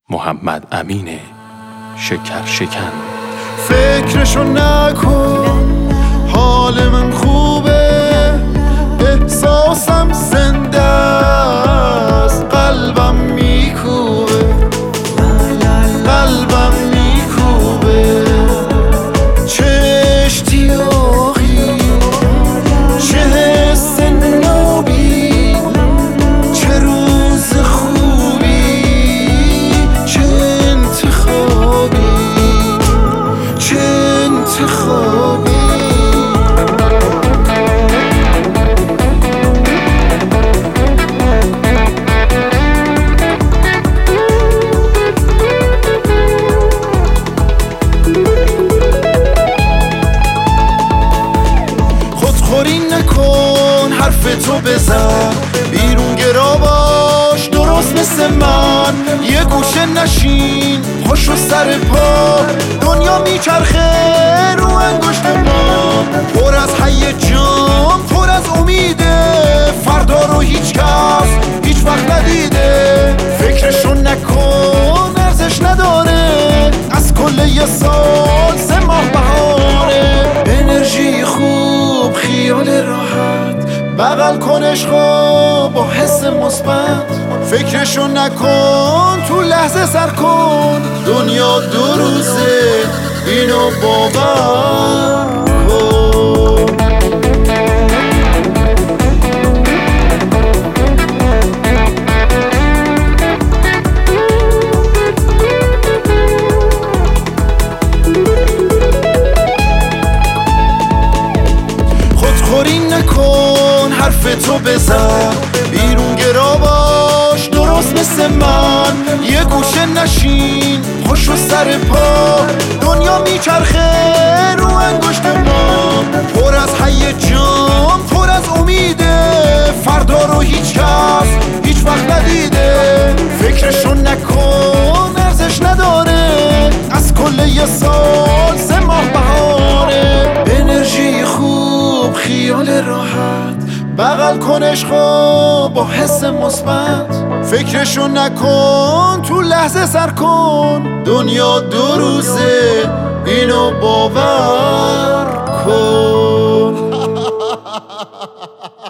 محمد امین شکر شکن. فکرشو نکن، حال من خوبه، احساسم زنده است، قلبم میکوبه، قلبم میکوبه. چه اشتیاقی، چه حس نابی، چه روز خوبی، چه انتخابی، چه انتخابی. خودخوری نکن، حرف تو بزن، بیرون گرا باش، درست مثل من. یه گوشه نشین، پاشو سر پا، دنیا میچرخه رو انگشت ما. پر از هیجان، پر از امیده، فردا رو هیچ کس هیچ وقت ندیده. فکرشو نکن، ارزش نداره، از کل یه سال 3 ماه بهاره. انرژی خوب، خیال راحت، بغل کن عشقا با حس مثبت. فکرشو نکن، تو لحظه سر کن، دنیا 2 روزه، اینو باور کن. خودخوری نکن، حرف تو بزن، بیرون گرا باش، درست مثل من. یه گوشه نشین، پاشو سر پا، دنیا میچرخه رو انگشت ما. پر از هیجان، پر از امیده، فردا رو هیچ کس هیچ وقت ندیده. فکرشو نکن، ارزش نداره، از کل یه سال 3 ماه بهاره. انرژی خوب، خیال راحت، بغل کن عشقا با حس مثبت. فکرشو نکن، تو لحظه سر کن، دنیا 2 روزه، اینو باور کن.